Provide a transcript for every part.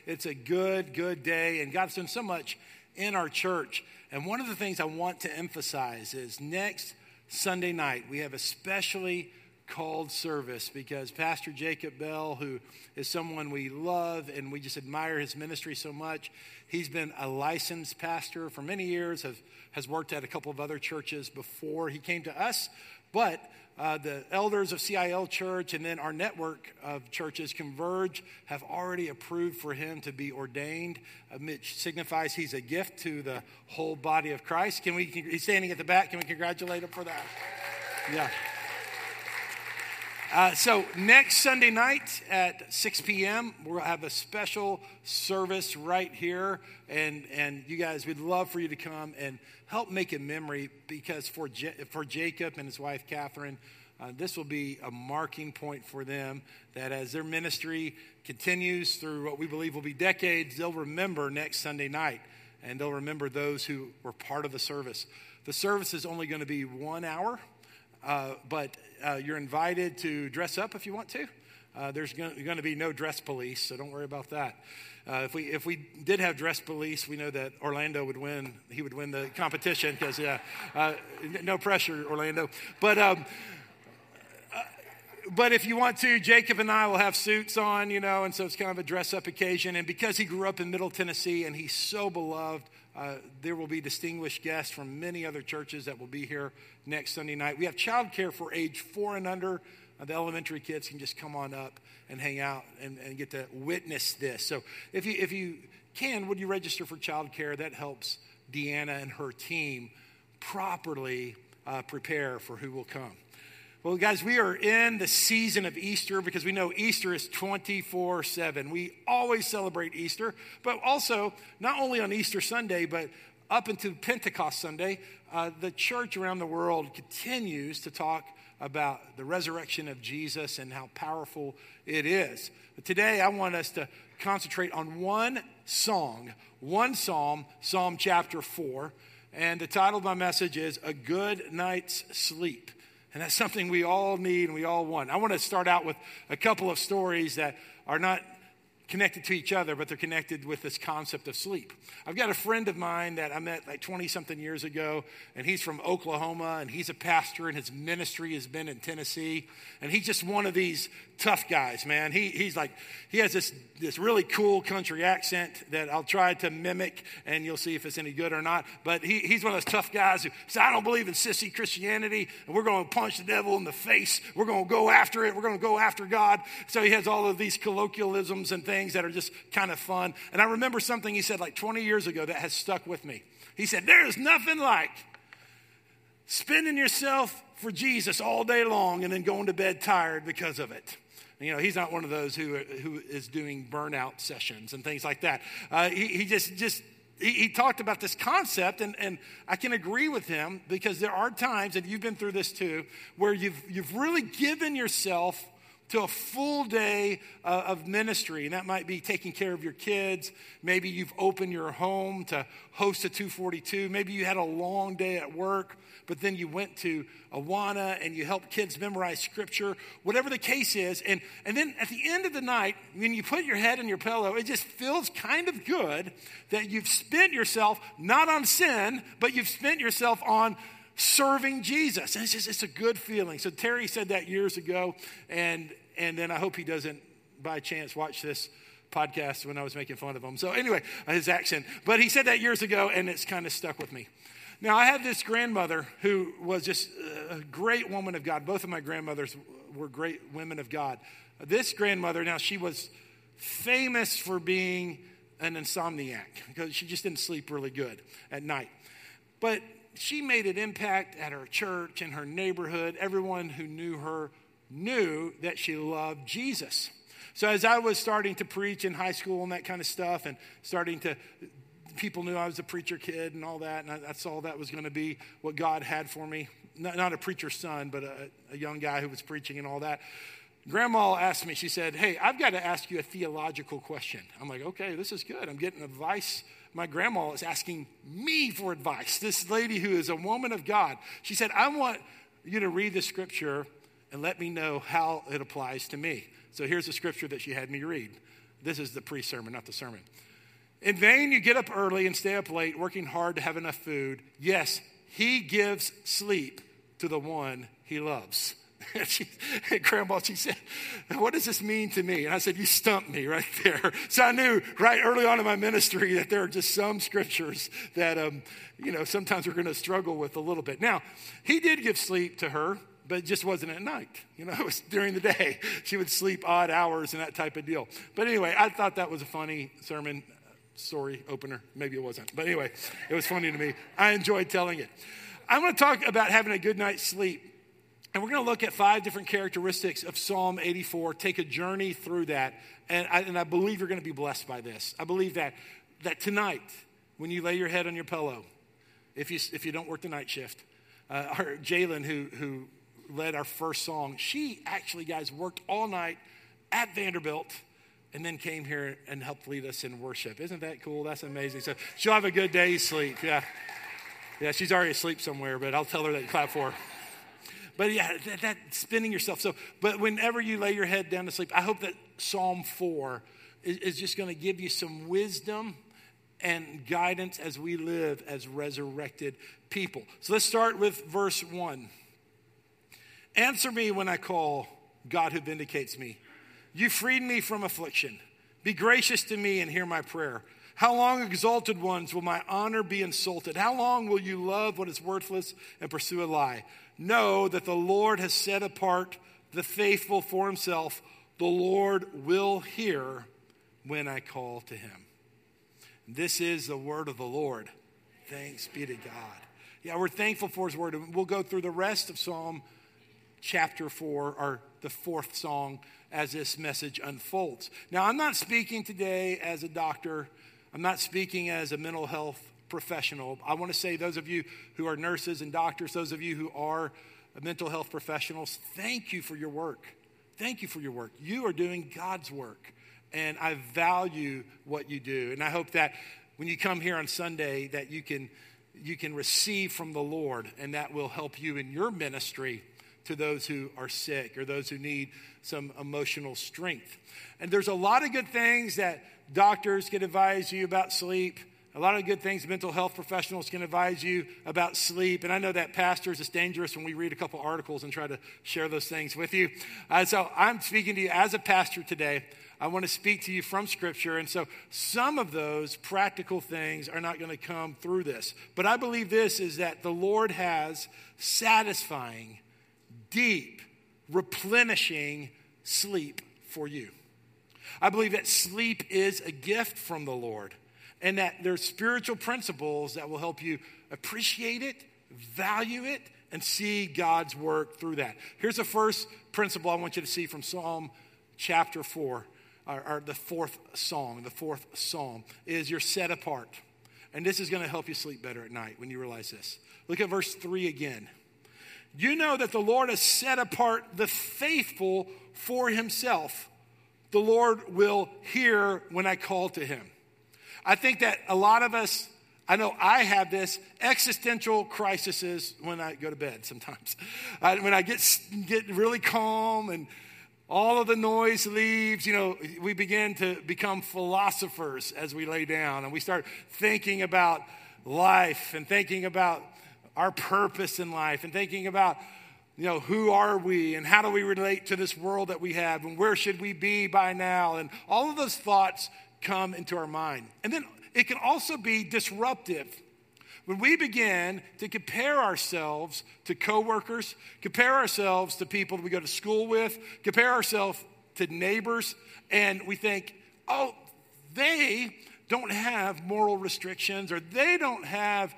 it's a good day, and God's done so much in our church. And one of the things I want to emphasize is next Sunday night, we have a specially called service because Pastor Jacob Bell, who is someone we love and we just admire his ministry so much, he's been a licensed pastor for many years, has worked at a couple of other churches before he came to us, but the elders of CIL Church and then our network of churches, Converge, have already approved for him to be ordained, which signifies he's a gift to the whole body of Christ. He's standing at the back. Can we congratulate him for that? Yeah. So next Sunday night at 6 p.m., we'll have a special service right here. And you guys, we'd love for you to come and help make a memory because for Jacob and his wife, Catherine, this will be a marking point for them that as their ministry continues through what we believe will be decades, they'll remember next Sunday night. And they'll remember those who were part of the service. The service is only going to be 1 hour. But you're invited to dress up if you want to. There's going to be no dress police, so don't worry about that. If we did have dress police, we know that Orlando would win. He would win the competition because, no pressure, Orlando. But if you want to, Jacob and I will have suits on, and so it's kind of a dress-up occasion. And because he grew up in Middle Tennessee and he's so beloved, there will be distinguished guests from many other churches that will be here next Sunday night. We have childcare for age 4 and under. The elementary kids can just come on up and hang out and get to witness this. So if you can, would you register for childcare? That helps Deanna and her team properly prepare for who will come. Well, guys, we are in the season of Easter because we know Easter is 24/7. We always celebrate Easter, but also not only on Easter Sunday, but up into Pentecost Sunday, the church around the world continues to talk about the resurrection of Jesus and how powerful it is. But today, I want us to concentrate on one psalm, Psalm chapter 4, and the title of my message is A Good Night's Sleep. And that's something we all need and we all want. I want to start out with a couple of stories that are not connected to each other, but they're connected with this concept of sleep. I've got a friend of mine that I met like 20-something years ago, and he's from Oklahoma, and he's a pastor, and his ministry has been in Tennessee. And he's just one of these tough guys, man. He has this really cool country accent that I'll try to mimic, and you'll see if it's any good or not. But he's one of those tough guys who says, I don't believe in sissy Christianity, and we're going to punch the devil in the face. We're going to go after it. We're going to go after God. So he has all of these colloquialisms and things that are just kind of fun. And I remember something he said like 20 years ago that has stuck with me. He said, there is nothing like spending yourself for Jesus all day long and then going to bed tired because of it. He's not one of those who is doing burnout sessions and things like that. He talked about this concept, and I can agree with him because there are times, and you've been through this too, where you've really given yourself to a full day of ministry. And that might be taking care of your kids. Maybe you've opened your home to host a 242. Maybe you had a long day at work, but then you went to Awana and you helped kids memorize scripture. Whatever the case is. And then at the end of the night, when you put your head in your pillow, it just feels kind of good that you've spent yourself not on sin, but you've spent yourself on serving Jesus. And it's a good feeling. So Terry said that years ago, and then I hope he doesn't by chance watch this podcast when I was making fun of him. So anyway, his accent. But he said that years ago, and it's kind of stuck with me. Now, I had this grandmother who was just a great woman of God. Both of my grandmothers were great women of God. This grandmother, now she was famous for being an insomniac because she just didn't sleep really good at night. But she made an impact at her church and her neighborhood. Everyone who knew her knew that she loved Jesus. So as I was starting to preach in high school and that kind of stuff, and people knew I was a preacher kid and all that, and I saw that was going to be what God had for me. Not a preacher's son, but a young guy who was preaching and all that. Grandma asked me, she said, hey, I've got to ask you a theological question. I'm like, okay, this is good. I'm getting advice. My grandma is asking me for advice. This lady who is a woman of God. She said, I want you to read the scripture and let me know how it applies to me. So here's the scripture that she had me read. This is the pre-sermon, not the sermon. In vain you get up early and stay up late, working hard to have enough food. Yes, he gives sleep to the one he loves. Grandma, she said, what does this mean to me? And I said, you stumped me right there. So I knew right early on in my ministry that there are just some scriptures that, sometimes we're going to struggle with a little bit. Now, he did give sleep to her, but it just wasn't at night. It was during the day. She would sleep odd hours and that type of deal. But anyway, I thought that was a funny sermon story opener. Maybe it wasn't. But anyway, it was funny to me. I enjoyed telling it. I'm going to talk about having a good night's sleep. And we're going to look at 5 different characteristics of Psalm 84, take a journey through that. And I believe you're going to be blessed by this. I believe that tonight, when you lay your head on your pillow, if you don't work the night shift, Jalen, who led our first song, she actually, guys, worked all night at Vanderbilt and then came here and helped lead us in worship. Isn't that cool? That's amazing. So she'll have a good day's sleep. Yeah, she's already asleep somewhere, but I'll tell her that you clap for her. But yeah, that spinning yourself. But whenever you lay your head down to sleep, I hope that Psalm 4 is just going to give you some wisdom and guidance as we live as resurrected people. So let's start with verse 1. Answer me when I call, God who vindicates me. You freed me from affliction. Be gracious to me and hear my prayer. How long, exalted ones, will my honor be insulted? How long will you love what is worthless and pursue a lie? Know that the Lord has set apart the faithful for himself. The Lord will hear when I call to him. This is the word of the Lord. Thanks be to God. Yeah, we're thankful for his word. We'll go through the rest of Psalm chapter 4, or the 4th song, as this message unfolds. Now, I'm not speaking today as a doctor. I'm not speaking as a mental health professional. I want to say, those of you who are nurses and doctors, those of you who are mental health professionals, thank you for your work. Thank you for your work. You are doing God's work, and I value what you do. And I hope that when you come here on Sunday, that you can receive from the Lord, and that will help you in your ministry to those who are sick or those who need some emotional strength. And there's a lot of good things that doctors can advise you about sleep. A lot of good things mental health professionals can advise you about sleep. And I know that pastors, it's dangerous when we read a couple articles and try to share those things with you. So I'm speaking to you as a pastor today. I want to speak to you from Scripture. And so some of those practical things are not going to come through this. But I believe this is that the Lord has satisfying, deep, replenishing sleep for you. I believe that sleep is a gift from the Lord, and that there's spiritual principles that will help you appreciate it, value it, and see God's work through that. Here's the first principle I want you to see from Psalm chapter 4, or the 4th song, the 4th psalm, is you're set apart. And this is going to help you sleep better at night when you realize this. Look at verse 3 again. You know that the Lord has set apart the faithful for himself. The Lord will hear when I call to him. I think that a lot of us, I know I have this, existential crises when I go to bed sometimes. When I get really calm and all of the noise leaves, we begin to become philosophers as we lay down. And we start thinking about life and thinking about our purpose in life and thinking about, who are we and how do we relate to this world that we have and where should we be by now? And all of those thoughts come into our mind. And then it can also be disruptive when we begin to compare ourselves to coworkers, compare ourselves to people that we go to school with, compare ourselves to neighbors, and we think, oh, they don't have moral restrictions, or they don't have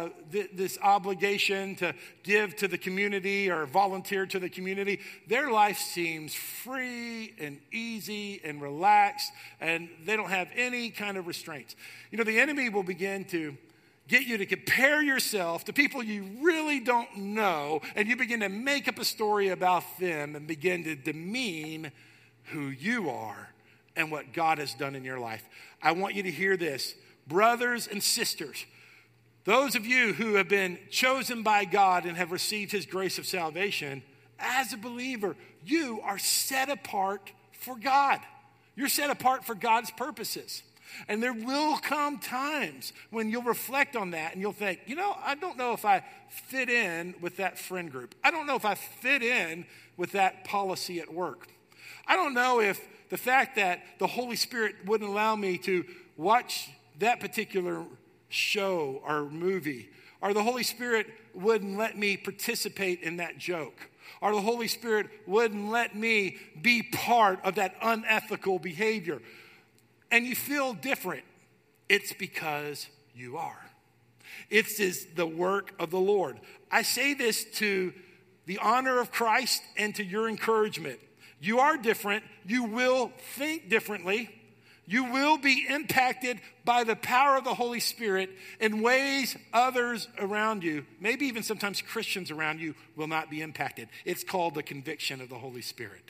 this obligation to give to the community or volunteer to the community. Their life seems free and easy and relaxed, and they don't have any kind of restraints. The enemy will begin to get you to compare yourself to people you really don't know, and you begin to make up a story about them and begin to demean who you are and what God has done in your life. I want you to hear this. Brothers and sisters, those of you who have been chosen by God and have received his grace of salvation, as a believer, you are set apart for God. You're set apart for God's purposes. And there will come times when you'll reflect on that and you'll think, I don't know if I fit in with that friend group. I don't know if I fit in with that policy at work. I don't know if the fact that the Holy Spirit wouldn't allow me to watch that particular show or movie, or the Holy Spirit wouldn't let me participate in that joke, or the Holy Spirit wouldn't let me be part of that unethical behavior. And you feel different. It's because you are. It's the work of the Lord. I say this to the honor of Christ and to your encouragement. You are different. You will think differently. You will be impacted by the power of the Holy Spirit in ways others around you, maybe even sometimes Christians around you, will not be impacted. It's called the conviction of the Holy Spirit.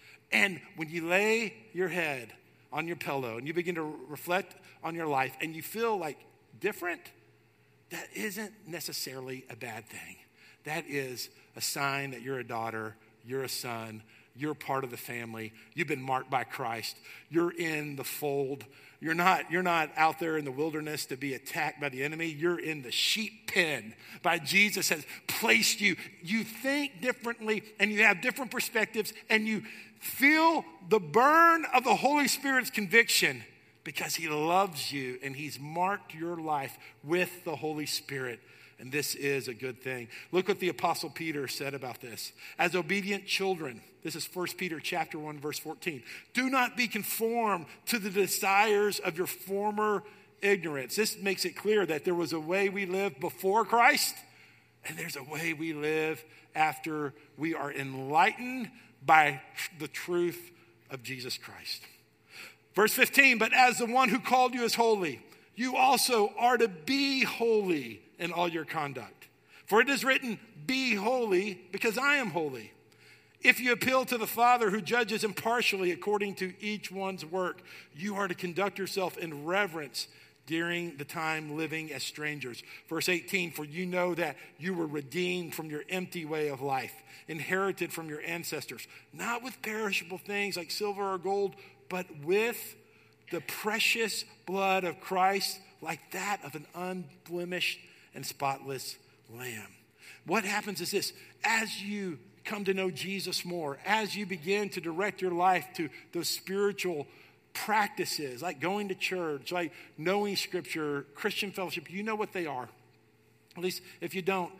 And when you lay your head on your pillow and you begin to reflect on your life and you feel like different, that isn't necessarily a bad thing. That is a sign that you're a daughter, you're a son, you're part of the family. You've been marked by Christ. You're in the fold. You're not out there in the wilderness to be attacked by the enemy. You're in the sheep pen. By Jesus has placed you. You think differently and you have different perspectives and you feel the burn of the Holy Spirit's conviction because he loves you and he's marked your life with the Holy Spirit. And this is a good thing. Look what the Apostle Peter said about this. As obedient children, this is 1 Peter chapter 1, verse 14. Do not be conformed to the desires of your former ignorance. This makes it clear that there was a way we lived before Christ, and there's a way we live after we are enlightened by the truth of Jesus Christ. Verse 15, but as the one who called you is holy, you also are to be holy in all your conduct. For it is written, be holy because I am holy. If you appeal to the Father who judges impartially according to each one's work, you are to conduct yourself in reverence during the time living as strangers. Verse 18, for you know that you were redeemed from your empty way of life, inherited from your ancestors, not with perishable things like silver or gold, but with the precious blood of Christ, like that of an unblemished and spotless lamb. What happens is this: as you come to know Jesus more, as you begin to direct your life to those spiritual practices, like going to church, like knowing Scripture, Christian fellowship, you know what they are. At least if you don't,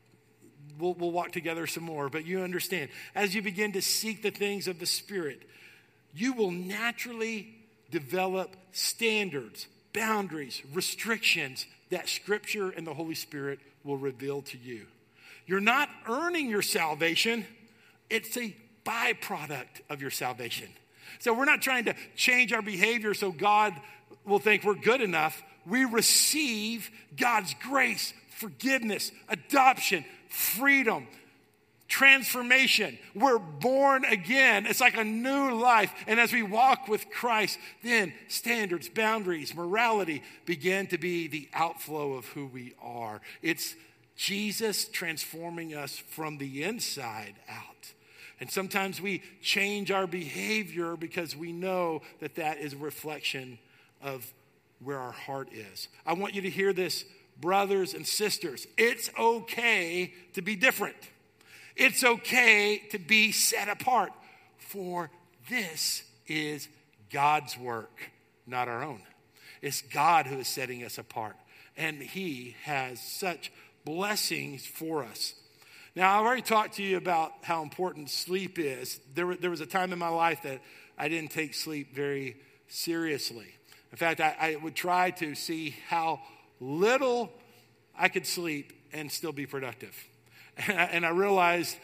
we'll walk together some more, but you understand. As you begin to seek the things of the Spirit, you will naturally develop standards, boundaries, restrictions that Scripture and the Holy Spirit will reveal to you. You're not earning your salvation. It's a byproduct of your salvation. So we're not trying to change our behavior so God will think we're good enough. We receive God's grace, forgiveness, adoption, freedom, transformation. We're born again. It's like a new life. And as we walk with Christ, then standards, boundaries, morality begin to be the outflow of who we are. It's Jesus transforming us from the inside out. And sometimes we change our behavior because we know that that is a reflection of where our heart is. I want you to hear this, brothers and sisters. It's okay to be different. It's okay to be set apart, for this is God's work, not our own. It's God who is setting us apart, and he has such blessings for us. Now, I've already talked to you about how important sleep is. There was a time in my life that I didn't take sleep very seriously. In fact, I would try to see how little I could sleep and still be productive. And I realized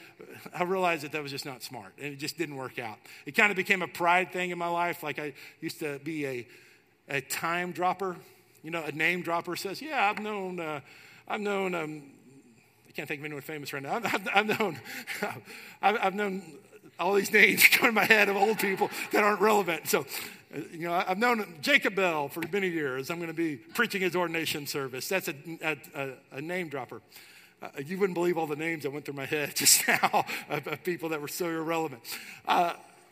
that was just not smart. And it just didn't work out. It kind of became a pride thing in my life. Like I used to be a time dropper. You know, a name dropper says, yeah, I've known, I can't think of anyone famous right now. I've known all these names going in my head of old people that aren't relevant. So, I've known Jacob Bell for many years. I'm going to be preaching his ordination service. That's a name dropper. You wouldn't believe all the names that went through my head just now of people that were so irrelevant.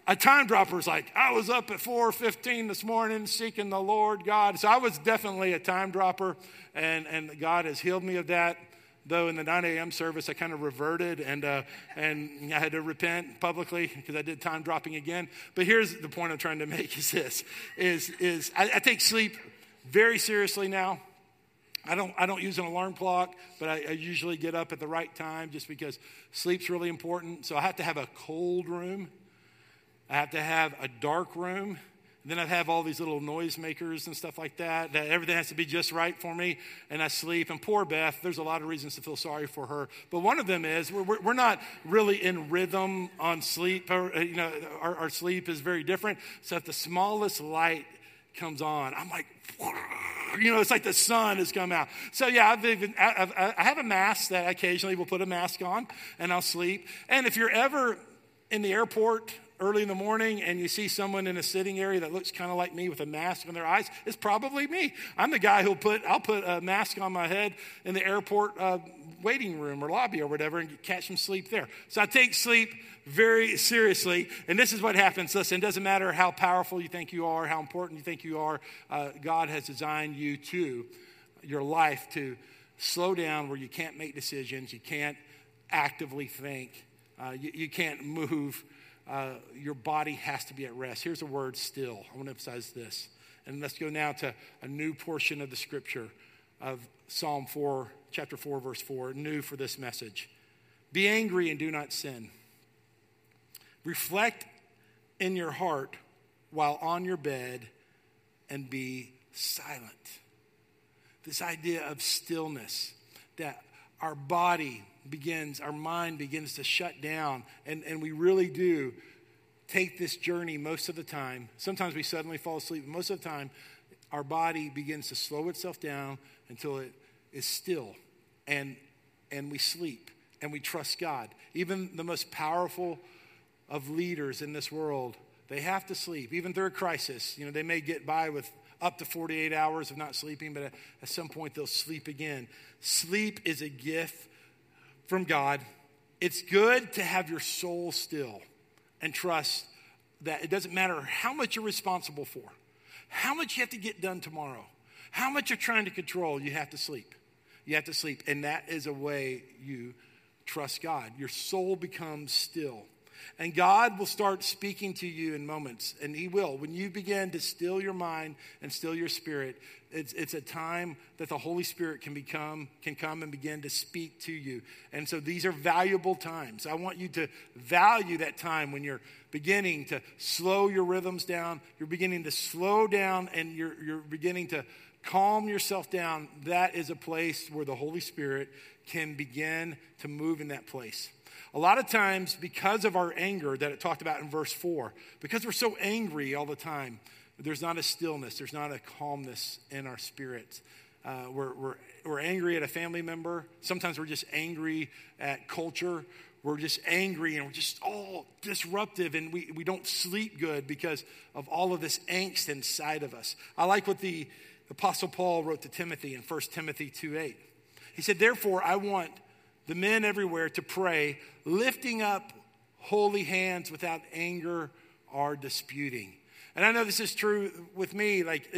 A time dropper is like, I was up at 4:15 this morning seeking the Lord God. So I was definitely a time dropper, and God has healed me of that. Though in the 9 a.m. service, I kind of reverted, and I had to repent publicly because I did time dropping again. But here's the point I'm trying to make is this, I take sleep very seriously now. I don't use an alarm clock, but I usually get up at the right time just because sleep's really important. So I have to have a cold room. I have to have a dark room. And then I have all these little noise makers and stuff like that. Everything has to be just right for me. And I sleep. And poor Beth, there's a lot of reasons to feel sorry for her. But one of them is we're not really in rhythm on sleep. Our sleep is very different. So if the smallest light comes on, I'm like, it's like the sun has come out. So yeah, I have a mask that I occasionally will put a mask on and I'll sleep. And if you're ever in the airport early in the morning and you see someone in a sitting area that looks kind of like me with a mask on their eyes, it's probably me. I'm the guy I'll put a mask on my head in the airport waiting room or lobby or whatever and catch some sleep there. So I take sleep very seriously. And this is what happens. Listen, it doesn't matter how powerful you think you are, how important you think you are. God has designed your life to slow down where you can't make decisions. You can't actively think. You can't move. Your body has to be at rest. Here's the word still. I want to emphasize this. And let's go now to a new portion of the scripture of Psalm 4, chapter 4, verse 4, new for this message. Be angry and do not sin. Reflect in your heart while on your bed and be silent. This idea of stillness, that our mind begins to shut down, and we really do take this journey most of the time. Sometimes we suddenly fall asleep, but most of the time, our body begins to slow itself down until it is still, and we sleep, and we trust God. Even the most powerful of leaders in this world, they have to sleep. Even through a crisis, they may get by with up to 48 hours of not sleeping, but at some point they'll sleep again. Sleep is a gift from God. It's good to have your soul still and trust that it doesn't matter how much you're responsible for, how much you have to get done tomorrow, how much you're trying to control, you have to sleep. You have to sleep, and that is a way you trust God. Your soul becomes still. And God will start speaking to you in moments, and he will. When you begin to still your mind and still your spirit, it's a time that the Holy Spirit can come and begin to speak to you. And so these are valuable times. I want you to value that time when you're beginning to slow your rhythms down, you're beginning to slow down, and you're beginning to calm yourself down. That is a place where the Holy Spirit can begin to move in that place. A lot of times, because of our anger that it talked about in verse 4, because we're so angry all the time, there's not a stillness, there's not a calmness in our spirits. We're angry at a family member. Sometimes we're just angry at culture. We're just angry and we're just all disruptive, and we don't sleep good because of all of this angst inside of us. I like what the Apostle Paul wrote to Timothy in 1 Timothy 2:8. He said, therefore, I want the men everywhere to pray, lifting up holy hands without anger or disputing. And I know this is true with me. Like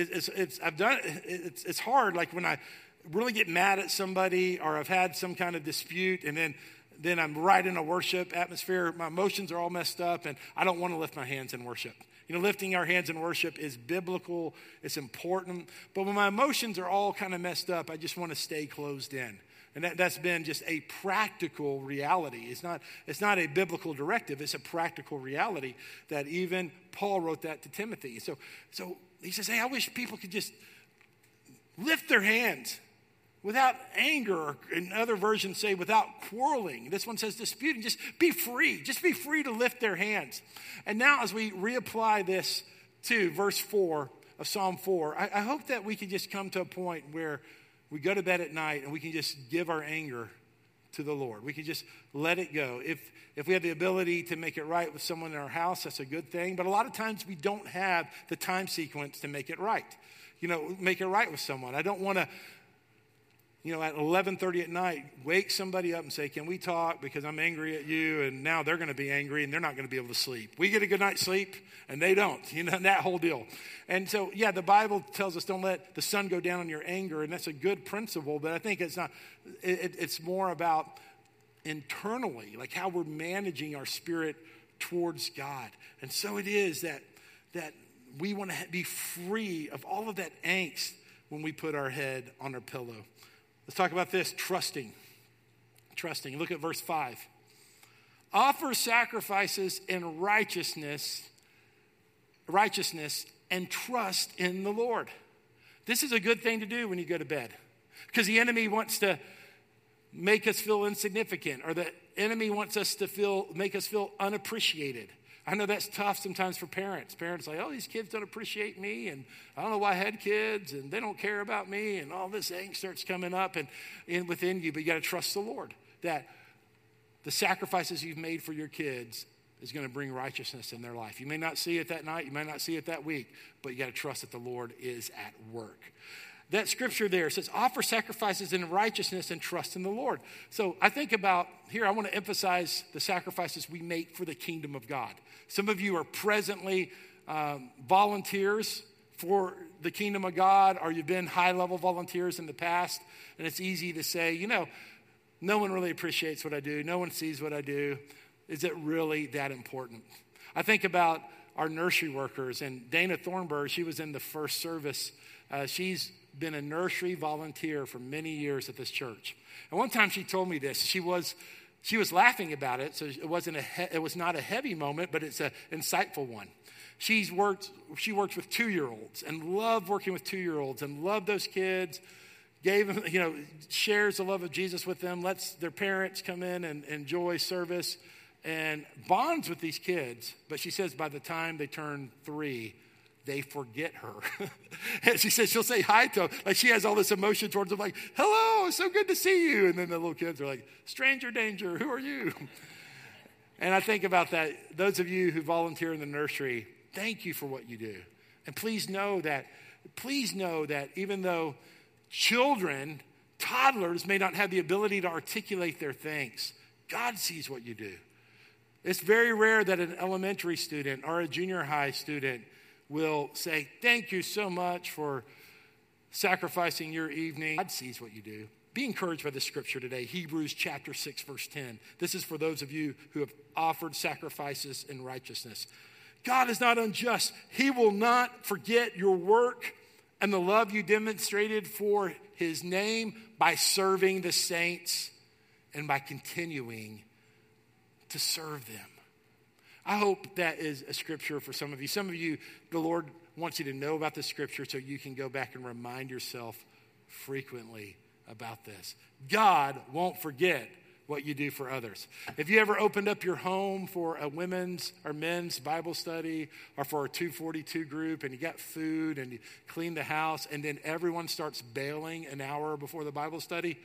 it's hard. Like when I really get mad at somebody or I've had some kind of dispute, and then I'm right in a worship atmosphere. My emotions are all messed up, and I don't want to lift my hands in worship. Lifting our hands in worship is biblical. It's important. But when my emotions are all kind of messed up, I just want to stay closed in. And that's been just a practical reality. It's not a biblical directive. It's a practical reality that even Paul wrote that to Timothy. So he says, hey, I wish people could just lift their hands without anger, or in other versions say without quarreling. This one says disputing. Just be free. Just be free to lift their hands. And now as we reapply this to verse 4 of Psalm 4, I hope that we can just come to a point where we go to bed at night and we can just give our anger to the Lord. We can just let it go. If we have the ability to make it right with someone in our house, that's a good thing. But a lot of times we don't have the time sequence to make it right. Make it right with someone. I don't want to, at 11:30 at night, wake somebody up and say, can we talk because I'm angry at you? And now they're going to be angry and they're not going to be able to sleep. We get a good night's sleep and they don't, that whole deal. And so, the Bible tells us don't let the sun go down on your anger. And that's a good principle, but I think it's not, it's more about internally, like how we're managing our spirit towards God. And so it is that we want to be free of all of that angst when we put our head on our pillow. Let's talk about this, trusting. Look at verse 5. Offer sacrifices in righteousness and trust in the Lord. This is a good thing to do when you go to bed, because the enemy wants to make us feel insignificant, or the enemy wants us to make us feel unappreciated. I know that's tough sometimes for parents. Parents are like, oh, these kids don't appreciate me, and I don't know why I had kids, and they don't care about me, and all this angst starts coming up and within you. But you got to trust the Lord that the sacrifices you've made for your kids is going to bring righteousness in their life. You may not see it that night, you may not see it that week, but you got to trust that the Lord is at work. That scripture there says, offer sacrifices in righteousness and trust in the Lord. So I think about here, I want to emphasize the sacrifices we make for the kingdom of God. Some of you are presently volunteers for the kingdom of God, or you've been high-level volunteers in the past, and it's easy to say, no one really appreciates what I do. No one sees what I do. Is it really that important? I think about our nursery workers, and Dana Thornburg, she was in the first service. She's been a nursery volunteer for many years at this church. And one time she told me this. She was laughing about it, so it was not a heavy moment, but it's an insightful one. She works with 2-year-olds and loved working with 2-year-olds and loved those kids, gave them, shares the love of Jesus with them, lets their parents come in and enjoy service and bonds with these kids. But she says by the time they turn 3, they forget her. And she says she'll say hi to them. Like she has all this emotion towards them, like, hello, so good to see you. And then the little kids are like, stranger danger, who are you? And I think about that. Those of you who volunteer in the nursery, thank you for what you do. And please know that even though toddlers may not have the ability to articulate their thanks, God sees what you do. It's very rare that an elementary student or a junior high student will say, thank you so much for sacrificing your evening. God sees what you do. Be encouraged by the scripture today, Hebrews chapter 6, verse 10. This is for those of you who have offered sacrifices in righteousness. God is not unjust. He will not forget your work and the love you demonstrated for his name by serving the saints and by continuing to serve them. I hope that is a scripture for some of you. Some of you, the Lord wants you to know about the scripture so you can go back and remind yourself frequently about this. God won't forget what you do for others. If you ever opened up your home for a women's or men's Bible study or for a 242 group and you got food and you clean the house and then everyone starts bailing an hour before the Bible study,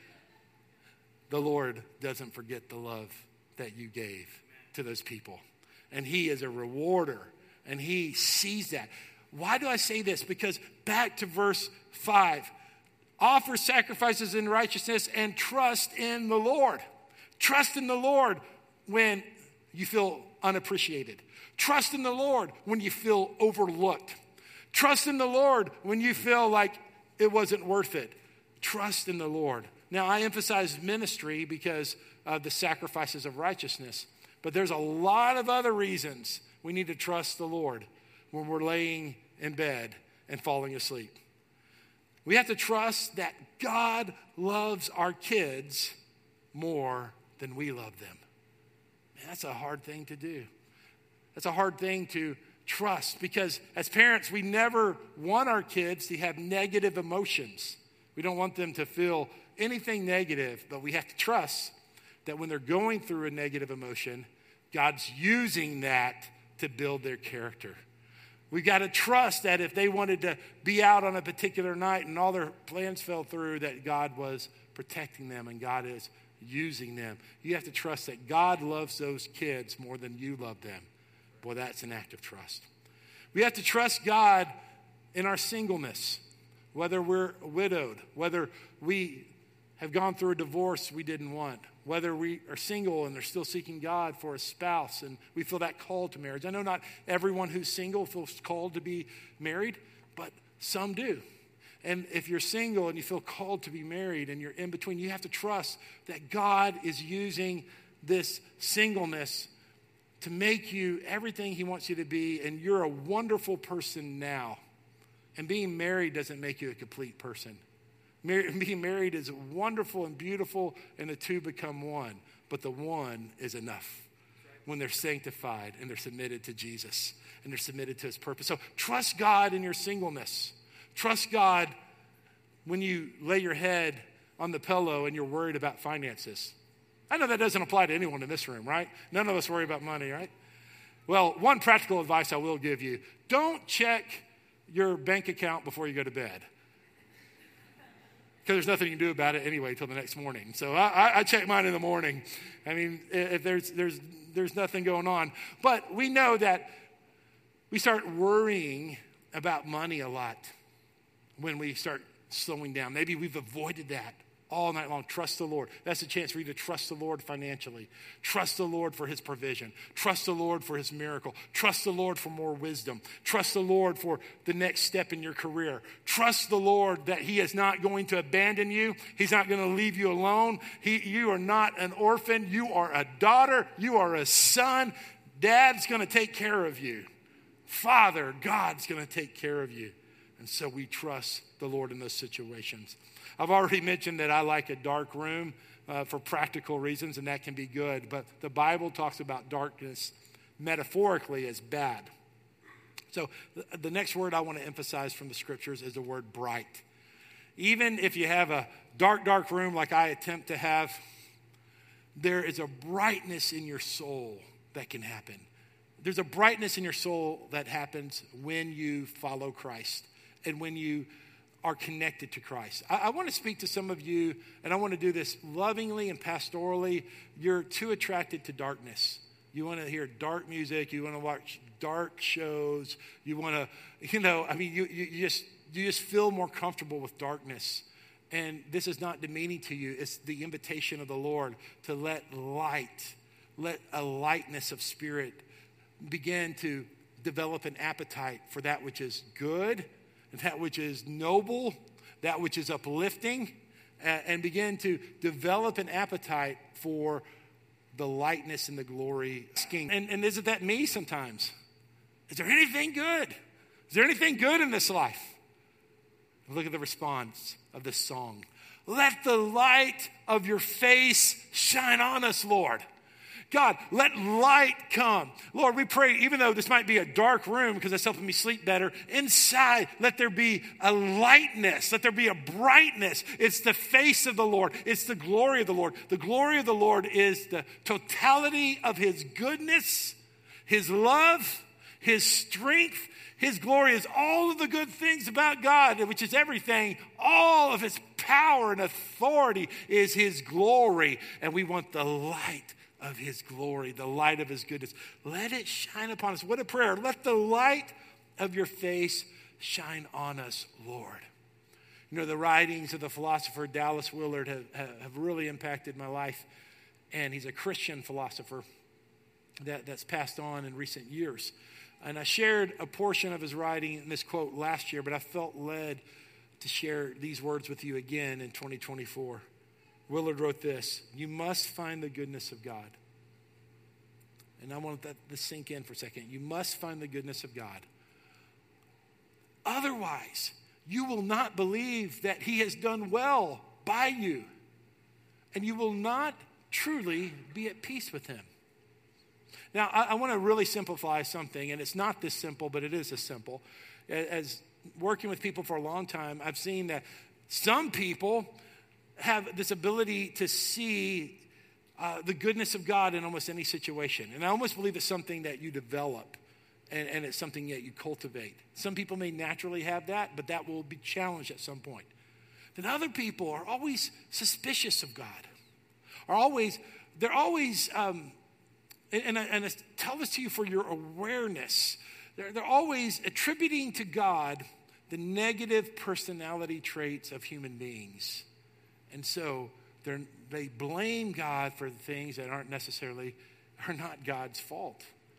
the Lord doesn't forget the love that you gave to those people. And he is a rewarder, and he sees that. Why do I say this? Because back to verse 5, offer sacrifices in righteousness and trust in the Lord. Trust in the Lord when you feel unappreciated. Trust in the Lord when you feel overlooked. Trust in the Lord when you feel like it wasn't worth it. Trust in the Lord. Now, I emphasize ministry because of the sacrifices of righteousness. But there's a lot of other reasons we need to trust the Lord when we're laying in bed and falling asleep. We have to trust that God loves our kids more than we love them. Man, that's a hard thing to do. That's a hard thing to trust because as parents, we never want our kids to have negative emotions. We don't want them to feel anything negative, but we have to trust that when they're going through a negative emotion, God's using that to build their character. We got to trust that if they wanted to be out on a particular night and all their plans fell through, that God was protecting them and God is using them. You have to trust that God loves those kids more than you love them. Boy, that's an act of trust. We have to trust God in our singleness, whether we're widowed, whether we have gone through a divorce we didn't want, whether we are single and they're still seeking God for a spouse and we feel that call to marriage. I know not everyone who's single feels called to be married, but some do. And if you're single and you feel called to be married and you're in between, you have to trust that God is using this singleness to make you everything he wants you to be, and you're a wonderful person now. And being married doesn't make you a complete person. Being married is wonderful and beautiful, and the two become one. But the one is enough when they're sanctified and they're submitted to Jesus and they're submitted to his purpose. So trust God in your singleness. Trust God when you lay your head on the pillow and you're worried about finances. I know that doesn't apply to anyone in this room, right? None of us worry about money, right? Well, one practical advice I will give you: don't check your bank account before you go to bed, because there's nothing you can do about it anyway till the next morning. So I check mine in the morning. I mean, if there's nothing going on. But we know that we start worrying about money a lot when we start slowing down. Maybe we've avoided that all night long. Trust the Lord. That's a chance for you to trust the Lord financially. Trust the Lord for his provision. Trust the Lord for his miracle. Trust the Lord for more wisdom. Trust the Lord for the next step in your career. Trust the Lord that he is not going to abandon you. He's not going to leave you alone. You are not an orphan. You are a daughter. You are a son. Dad's going to take care of you. Father, God's going to take care of you. And so we trust the Lord in those situations. I've already mentioned that I like a dark room for practical reasons, and that can be good. But the Bible talks about darkness metaphorically as bad. So the next word I want to emphasize from the scriptures is the word bright. Even if you have a dark room like I attempt to have, there is a brightness in your soul that can happen. There's a brightness in your soul that happens when you follow Christ and when you are connected to Christ. I want to speak to some of you, and I want to do this lovingly and pastorally. You're too attracted to darkness. You want to hear dark music. You want to watch dark shows. You want to, you just feel more comfortable with darkness. And this is not demeaning to you. It's the invitation of the Lord to let a lightness of spirit begin to develop an appetite for that which is good, that which is noble, that which is uplifting, and begin to develop an appetite for the lightness and the glory. And isn't that me sometimes? Is there anything good? Is there anything good in this life? Look at the response of this song. Let the light of your face shine on us, Lord. God, let light come. Lord, we pray, even though this might be a dark room because it's helping me sleep better, inside, let there be a lightness. Let there be a brightness. It's the face of the Lord. It's the glory of the Lord. The glory of the Lord is the totality of his goodness, his love, his strength. His glory is all of the good things about God, which is everything. All of his power and authority is his glory. And we want the light of his glory, the light of his goodness. Let it shine upon us. What a prayer. Let the light of your face shine on us, Lord. You know, the writings of the philosopher Dallas Willard have really impacted my life. And he's a Christian philosopher that's passed on in recent years. And I shared a portion of his writing in this quote last year, but I felt led to share these words with you again in 2024. Willard wrote this: you must find the goodness of God. And I want that to sink in for a second. You must find the goodness of God. Otherwise, you will not believe that he has done well by you. And you will not truly be at peace with him. Now, I want to really simplify something, and it's not this simple, but it is this simple. As working with people for a long time, I've seen that some people have this ability to see the goodness of God in almost any situation. And I almost believe it's something that you develop, and it's something that you cultivate. Some people may naturally have that, but that will be challenged at some point. Then other people are always suspicious of God. They're always, and I tell this to you for your awareness, they're always attributing to God the negative personality traits of human beings. And so they blame God for things that are not God's fault.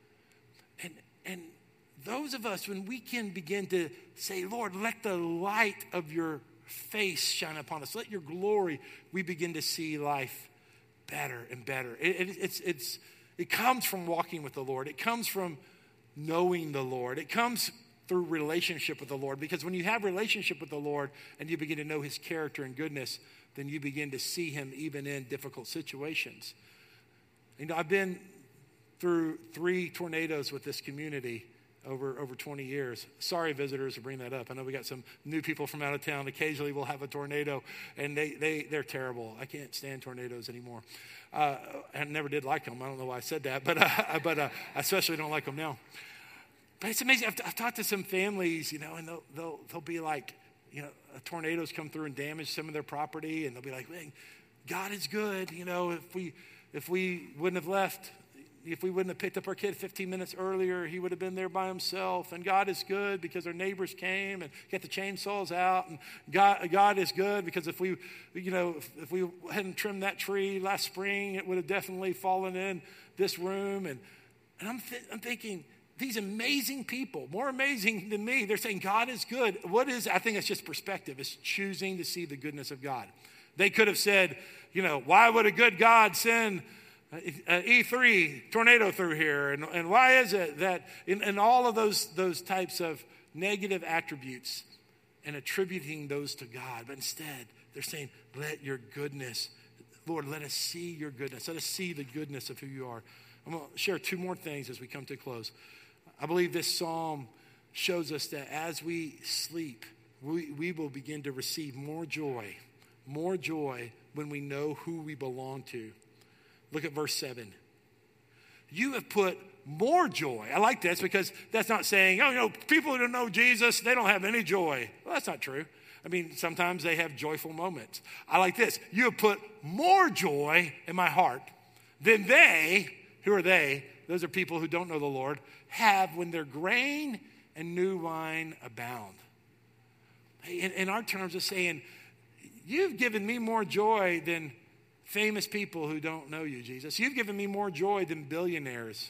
And those of us, when we can begin to say, Lord, let the light of your face shine upon us, let your glory, we begin to see life better and better. It comes from walking with the Lord. It comes from knowing the Lord. It comes through relationship with the Lord. Because when you have relationship with the Lord and you begin to know his character and goodness, then you begin to see him even in difficult situations. You know, I've been through 3 tornadoes with this community over 20 years. Sorry, visitors, to bring that up. I know we got some new people from out of town. Occasionally we'll have a tornado, and they're terrible. I can't stand tornadoes anymore. I never did like them. I don't know why I said that, but I especially don't like them now. But it's amazing. I've talked to some families, you know, and they'll be like, you know, tornadoes come through and damage some of their property, and they'll be like, man, God is good. You know, if we wouldn't have left, if we wouldn't have picked up our kid 15 minutes earlier, he would have been there by himself. And God is good because our neighbors came and got the chainsaws out. And God is good because if we hadn't trimmed that tree last spring, it would have definitely fallen in this room. And I'm thinking, these amazing people, more amazing than me, they're saying God is good. I think it's just perspective. It's choosing to see the goodness of God. They could have said, you know, why would a good God send E3 tornado through here, and why is it that in all of those types of negative attributes and attributing those to God, but instead they're saying, let your goodness, Lord, let us see your goodness, let us see the goodness of who you are. I'm going to share 2 more things as we come to a close. I believe this psalm shows us that as we sleep, we will begin to receive more joy when we know who we belong to. Look at verse 7. You have put more joy. I like this because that's not saying, oh, you know, people who don't know Jesus, they don't have any joy. Well, that's not true. I mean, sometimes they have joyful moments. I like this. You have put more joy in my heart than they, who are they? Those are people who don't know the Lord, have when their grain and new wine abound. In our terms of saying, you've given me more joy than famous people who don't know you, Jesus. You've given me more joy than billionaires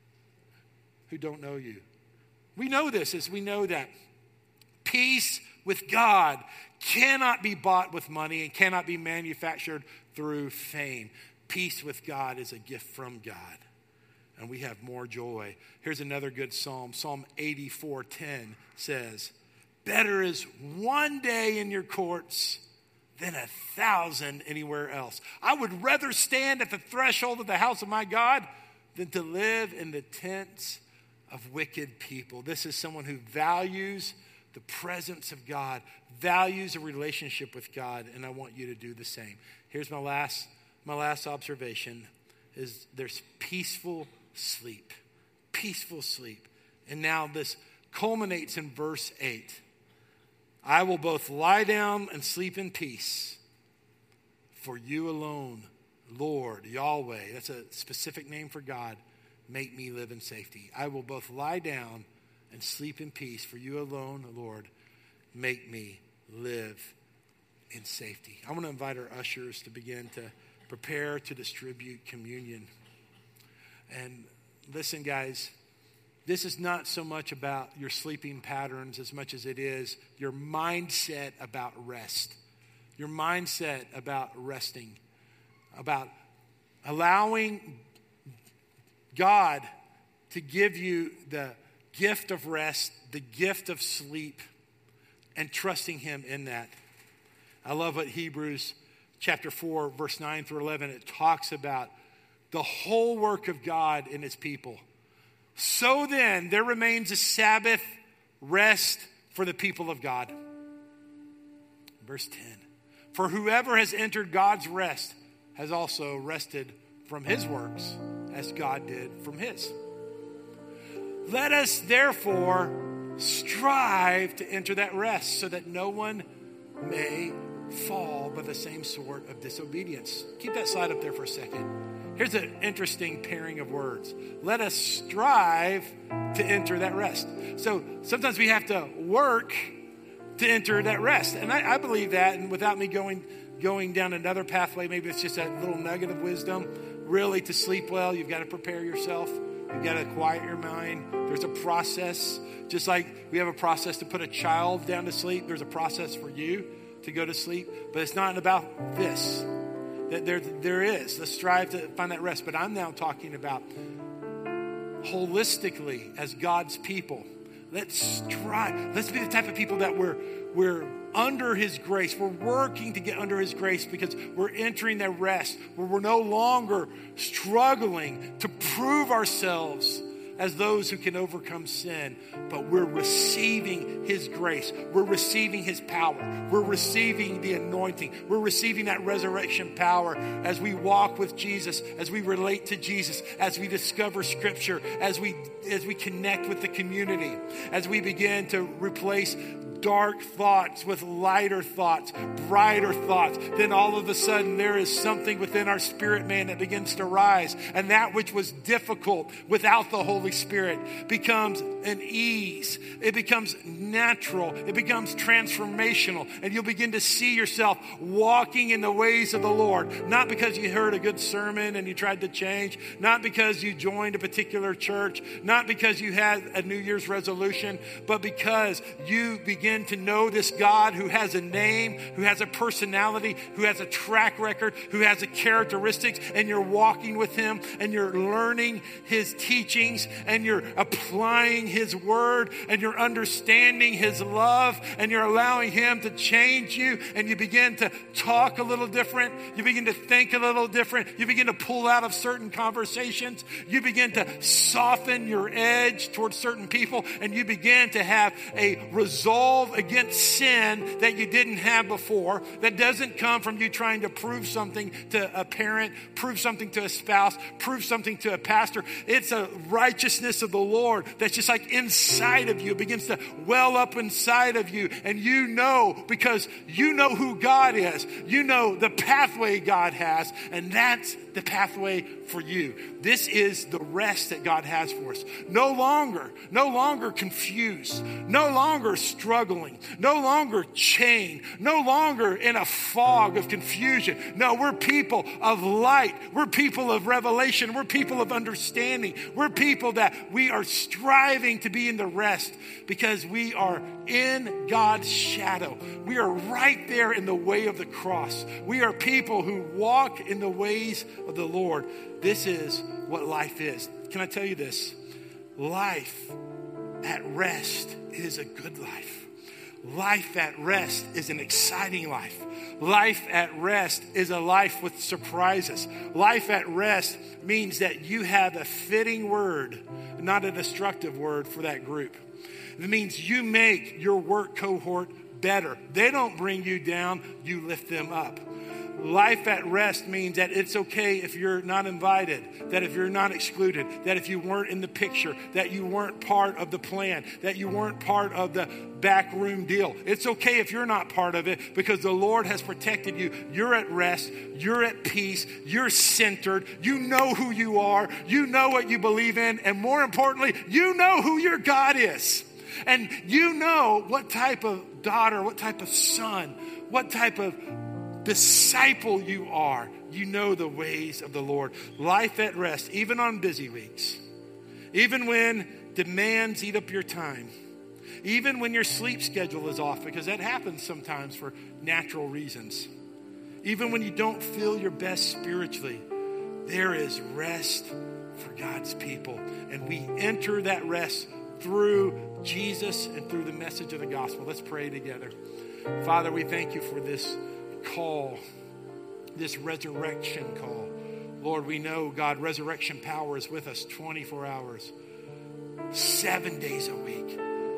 who don't know you. We know this as we know that peace with God cannot be bought with money and cannot be manufactured through fame. Peace with God is a gift from God, and we have more joy. Here's another good psalm. Psalm 84:10 says, better is one day in your courts than 1,000 anywhere else. I would rather stand at the threshold of the house of my God than to live in the tents of wicked people. This is someone who values the presence of God, values a relationship with God, and I want you to do the same. Here's my last observation is there's peaceful sleep. Peaceful sleep. And now this culminates in verse 8. I will both lie down and sleep in peace, for you alone, Lord, Yahweh, that's a specific name for God, make me live in safety. I will both lie down and sleep in peace, for you alone, Lord, make me live in safety. I want to invite our ushers to begin to prepare to distribute communion. And listen, guys, this is not so much about your sleeping patterns as much as it is your mindset about rest. Your mindset about resting. About allowing God to give you the gift of rest, the gift of sleep, and trusting him in that. I love what Hebrews chapter 4, verse 9 through 11, it talks about the whole work of God in his people. So then, there remains a Sabbath rest for the people of God. Verse 10. For whoever has entered God's rest has also rested from his works, as God did from his. Let us therefore strive to enter that rest, so that no one may fall by the same sort of disobedience. Keep that slide up there for a second. Here's an interesting pairing of words. Let us strive to enter that rest. So sometimes we have to work to enter that rest. And I believe that, and without me going down another pathway, maybe it's just that little nugget of wisdom. Really, to sleep well, you've got to prepare yourself. You've got to quiet your mind. There's a process. Just like we have a process to put a child down to sleep, there's a process for you to go to sleep. But it's not about this. There is. Let's strive to find that rest. But I'm now talking about holistically as God's people. Let's strive. Let's be the type of people that we're under his grace. We're working to get under his grace because we're entering that rest where we're no longer struggling to prove ourselves as those who can overcome sin, but we're receiving his grace. We're receiving his power. We're receiving the anointing. We're receiving that resurrection power as we walk with Jesus, as we relate to Jesus, as we discover scripture, as we connect with the community, as we begin to replace dark thoughts with lighter thoughts, brighter thoughts. Then all of a sudden there is something within our spirit man that begins to rise. And that which was difficult without the Holy Spirit becomes an ease. It becomes natural. It becomes transformational. And you'll begin to see yourself walking in the ways of the Lord. Not because you heard a good sermon and you tried to change. Not because you joined a particular church. Not because you had a New Year's resolution. But because you begin to know this God who has a name, who has a personality, who has a track record, who has a characteristics, and you're walking with him and you're learning his teachings and you're applying his word and you're understanding his love and you're allowing him to change you, and you begin to talk a little different. You begin to think a little different. You begin to pull out of certain conversations. You begin to soften your edge towards certain people, and you begin to have a resolve against sin that you didn't have before. That doesn't come from you trying to prove something to a parent, prove something to a spouse, prove something to a pastor. It's a righteousness of the Lord that's just like inside of you. It begins to well up inside of you, and you know, because you know who God is. You know the pathway God has, and that's the pathway for you. This is the rest that God has for us. No longer confused, no longer struggling, no longer chained, no longer in a fog of confusion. No, we're people of light. We're people of revelation. We're people of understanding. We're people that we are striving to be in the rest because we are in God's shadow. We are right there in the way of the cross. We are people who walk in the ways of the Lord. This is what life is. Can I tell you this? Life at rest is a good life. Life at rest is an exciting life. Life at rest is a life with surprises. Life at rest means that you have a fitting word, not a destructive word for that group. It means you make your work cohort better. They don't bring you down, you lift them up. Life at rest means that it's okay if you're not invited, that if you're not excluded, that if you weren't in the picture, that you weren't part of the plan, that you weren't part of the backroom deal. It's okay if you're not part of it because the Lord has protected you. You're at rest. You're at peace. You're centered. You know who you are. You know what you believe in. And more importantly, you know who your God is. And you know what type of daughter, what type of son, what type of disciple you are. You know the ways of the Lord. Life at rest, even on busy weeks, even when demands eat up your time, even when your sleep schedule is off, because that happens sometimes for natural reasons, even when you don't feel your best spiritually, there is rest for God's people. And we enter that rest through Jesus and through the message of the gospel. Let's pray together. Father, we thank you for this call, this resurrection call. Lord, we know, God, resurrection power is with us 24 hours, 7 days a week,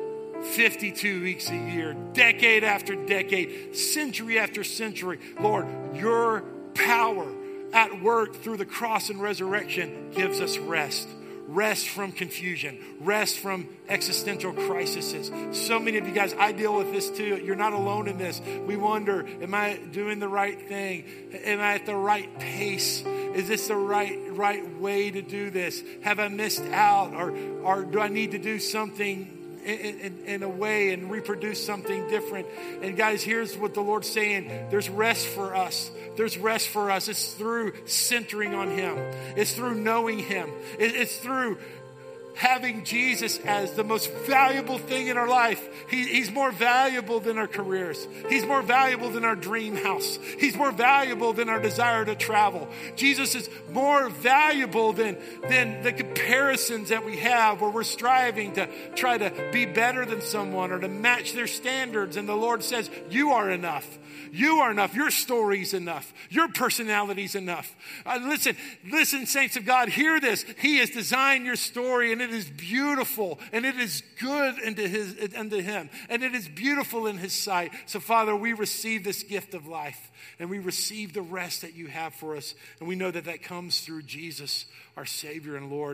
52 weeks a year, decade after decade, century after century. Lord, your power at work through the cross and resurrection gives us rest. Rest from confusion, rest from existential crises. So many of you guys, I deal with this too. You're not alone in this. We wonder, am I doing the right thing? Am I at the right pace? Is this the right way to do this? Have I missed out? Or do I need to do something in a way and reproduce something different. And guys, here's what the Lord's saying. There's rest for us. There's rest for us. It's through centering on him. It's through knowing him. It's through having Jesus as the most valuable thing in our life. He's more valuable than our careers. He's more valuable than our dream house. He's more valuable than our desire to travel. Jesus is more valuable than the comparisons that we have where we're striving to try to be better than someone or to match their standards. And the Lord says, you are enough. You are enough. Your story's enough. Your personality's enough. Listen, saints of God, hear this. He has designed your story, and it is beautiful, and it is good unto him, and it is beautiful in his sight. So, Father, we receive this gift of life, and we receive the rest that you have for us, and we know that comes through Jesus, our Savior and Lord.